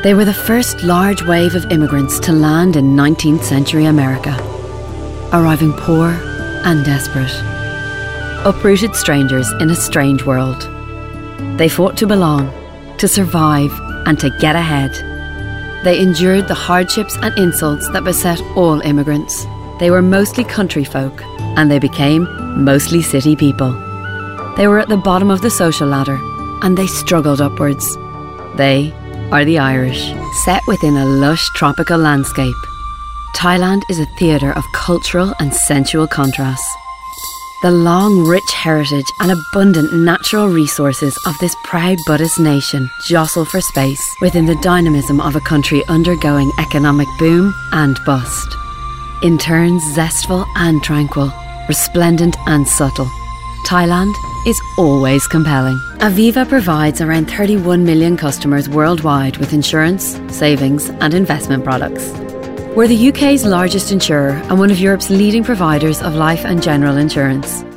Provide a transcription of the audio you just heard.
They were the first large wave of immigrants to land in 19th century America, arriving poor and desperate. Uprooted strangers in a strange world. They fought to belong, to survive, and to get ahead. They endured the hardships and insults that beset all immigrants. They were mostly country folk, and they became mostly city people. They were at the bottom of the social ladder, and they struggled upwards. They are the Irish, set within a lush tropical landscape. Thailand is a theatre of cultural and sensual contrasts. The long, rich heritage and abundant natural resources of this proud Buddhist nation jostle for space within the dynamism of a country undergoing economic boom and bust. In turns zestful and tranquil, resplendent and subtle, Thailand is always compelling. Aviva provides around 31 million customers worldwide with insurance, savings and investment products. We're the UK's largest insurer and one of Europe's leading providers of life and general insurance.